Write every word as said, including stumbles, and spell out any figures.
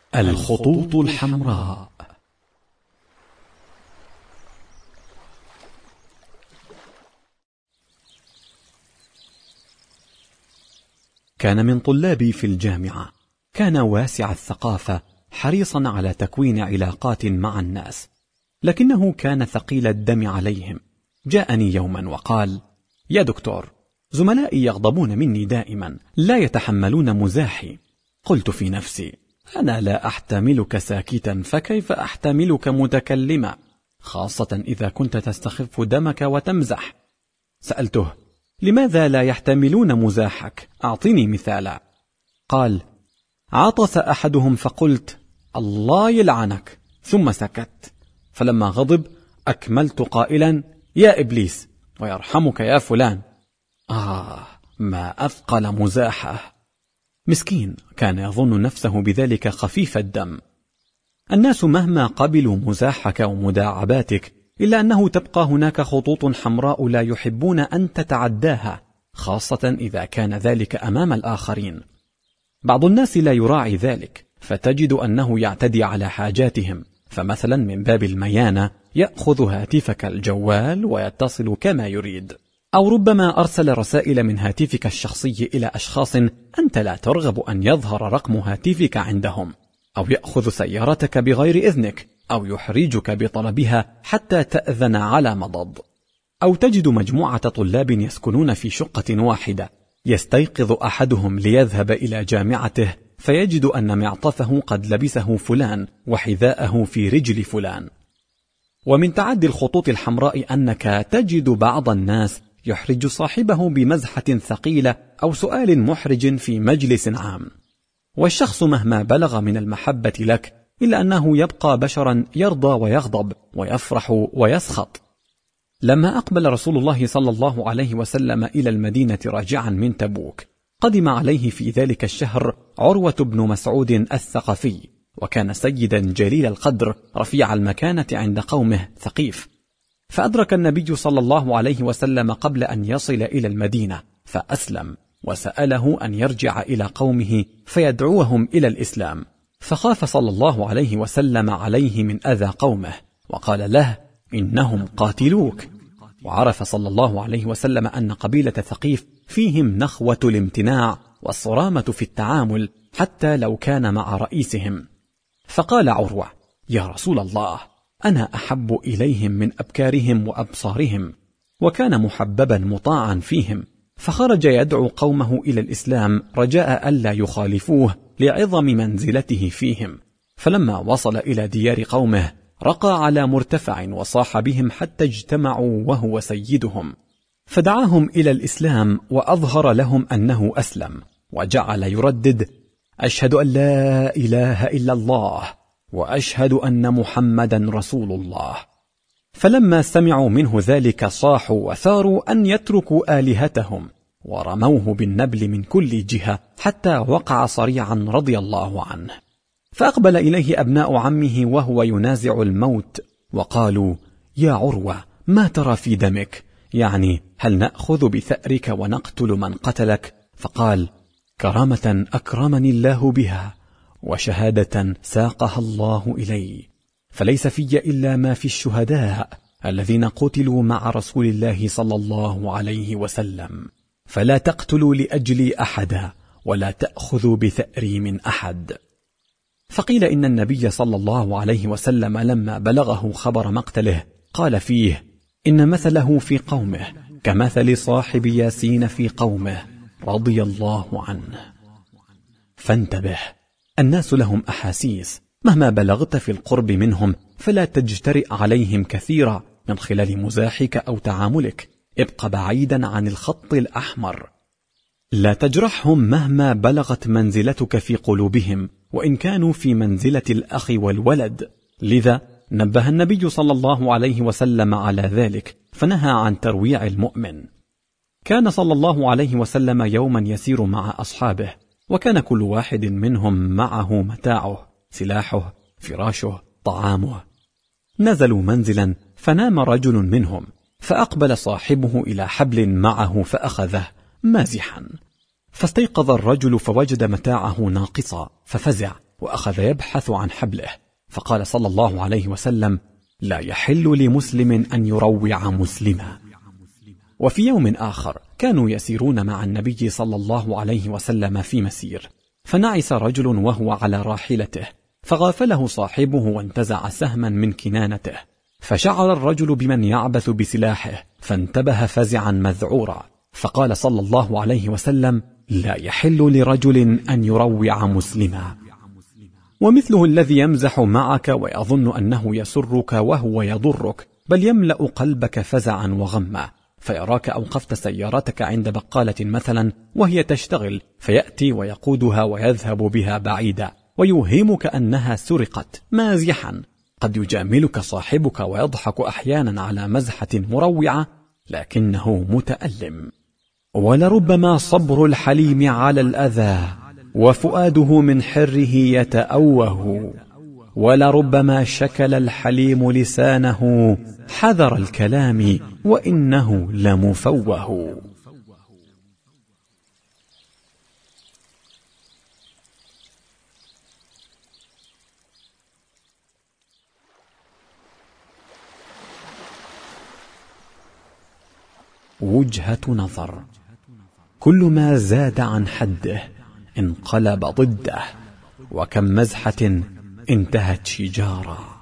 الخطوط الحمراء. كان من طلابي في الجامعة، كان واسع الثقافة، حريصا على تكوين علاقات مع الناس، لكنه كان ثقيل الدم عليهم. جاءني يوما وقال: يا دكتور، زملائي يغضبون مني دائما، لا يتحملون مزاحي. قلت في نفسي: أنا لا أحتملك ساكتا، فكيف أحتملك متكلما، خاصة إذا كنت تستخف دمك وتمزح. سألته: لماذا لا يحتملون مزاحك؟ أعطني مثالا. قال: عطس أحدهم فقلت: الله يلعنك، ثم سكت، فلما غضب أكملت قائلا: يا إبليس ويرحمك يا فلان. آه، ما أثقل مزاحه. مسكين، كان يظن نفسه بذلك خفيف الدم. الناس مهما قبلوا مزاحك ومداعباتك، إلا أنه تبقى هناك خطوط حمراء لا يحبون أن تتعداها، خاصة إذا كان ذلك أمام الآخرين. بعض الناس لا يراعي ذلك، فتجد أنه يعتدي على حاجاتهم، فمثلا من باب الميانة يأخذ هاتفك الجوال ويتصل كما يريد، أو ربما أرسل رسائل من هاتفك الشخصي إلى أشخاص أنت لا ترغب أن يظهر رقم هاتفك عندهم، أو يأخذ سيارتك بغير إذنك، أو يحرجك بطلبها حتى تأذن على مضض. أو تجد مجموعة طلاب يسكنون في شقة واحدة، يستيقظ أحدهم ليذهب إلى جامعته فيجد أن معطفه قد لبسه فلان وحذاءه في رجل فلان. ومن تعدي الخطوط الحمراء أنك تجد بعض الناس يحرج صاحبه بمزحة ثقيلة أو سؤال محرج في مجلس عام، والشخص مهما بلغ من المحبة لك إلا أنه يبقى بشرا، يرضى ويغضب ويفرح ويسخط. لما أقبل رسول الله صلى الله عليه وسلم إلى المدينة راجعا من تبوك، قدم عليه في ذلك الشهر عروة بن مسعود الثقفي، وكان سيدا جليل القدر رفيع المكانة عند قومه ثقيف. فأدرك النبي صلى الله عليه وسلم قبل أن يصل إلى المدينة فأسلم، وسأله أن يرجع إلى قومه فيدعوهم إلى الإسلام، فخاف صلى الله عليه وسلم عليه من أذى قومه، وقال له: إنهم قاتلوك. وعرف صلى الله عليه وسلم أن قبيلة ثقيف فيهم نخوة الامتناع والصرامة في التعامل حتى لو كان مع رئيسهم. فقال عروة: يا رسول الله، أنا أحب إليهم من أبكارهم وأبصارهم. وكان محببا مطاعا فيهم، فخرج يدعو قومه إلى الإسلام رجاء ألا يخالفوه لعظم منزلته فيهم. فلما وصل إلى ديار قومه رقى على مرتفع وصاح بهم حتى اجتمعوا وهو سيدهم، فدعاهم إلى الإسلام وأظهر لهم أنه أسلم، وجعل يردد: أشهد أن لا إله إلا الله، وأشهد أن محمدا رسول الله. فلما سمعوا منه ذلك صاحوا وثاروا أن يتركوا آلهتهم، ورموه بالنبل من كل جهة حتى وقع صريعا رضي الله عنه. فأقبل إليه أبناء عمه وهو ينازع الموت، وقالوا: يا عروة، ما ترى في دمك؟ يعني هل نأخذ بثأرك ونقتل من قتلك؟ فقال: كرامة أكرمني الله بها، وشهادة ساقها الله إلي، فليس في إلا ما في الشهداء الذين قتلوا مع رسول الله صلى الله عليه وسلم، فلا تقتلوا لأجلي أحدا، ولا تأخذوا بثأري من أحد. فقيل إن النبي صلى الله عليه وسلم لما بلغه خبر مقتله قال فيه: إن مثله في قومه كمثل صاحب ياسين في قومه رضي الله عنه. فانتبه، الناس لهم أحاسيس، مهما بلغت في القرب منهم فلا تجترئ عليهم كثيرا من خلال مزاحك أو تعاملك، ابق بعيدا عن الخط الأحمر. لا تجرحهم مهما بلغت منزلتك في قلوبهم، وإن كانوا في منزلة الأخ والولد. لذا نبه النبي صلى الله عليه وسلم على ذلك، فنهى عن ترويع المؤمن. كان صلى الله عليه وسلم يوما يسير مع أصحابه، وكان كل واحد منهم معه متاعه، سلاحه، فراشه، طعامه. نزلوا منزلا فنام رجل منهم، فأقبل صاحبه إلى حبل معه فأخذه مازحا، فاستيقظ الرجل فوجد متاعه ناقصا، ففزع وأخذ يبحث عن حبله، فقال صلى الله عليه وسلم: لا يحل لمسلم أن يروع مسلما. وفي يوم آخر كانوا يسيرون مع النبي صلى الله عليه وسلم في مسير، فنعس رجل وهو على راحلته، فغافله صاحبه وانتزع سهما من كنانته، فشعر الرجل بمن يعبث بسلاحه، فانتبه فزعا مذعورا، فقال صلى الله عليه وسلم: لا يحل لرجل أن يروع مسلما. ومثله الذي يمزح معك ويظن أنه يسرك وهو يضرك، بل يملأ قلبك فزعا وغما، فيراك أوقفت سيارتك عند بقالة مثلا وهي تشتغل، فيأتي ويقودها ويذهب بها بعيدا، ويوهمك أنها سرقت مازحا. قد يجاملك صاحبك ويضحك أحيانا على مزحة مروعة، لكنه متألم. ولربما صبر الحليم على الأذى وفؤاده من حره يتأوه، ولربما شكل الحليم لسانه حذر الكلام وإنه لمفوه. وجهة نظر: كل ما زاد عن حده انقلب ضده، وكم مزحة انتهت شجارا.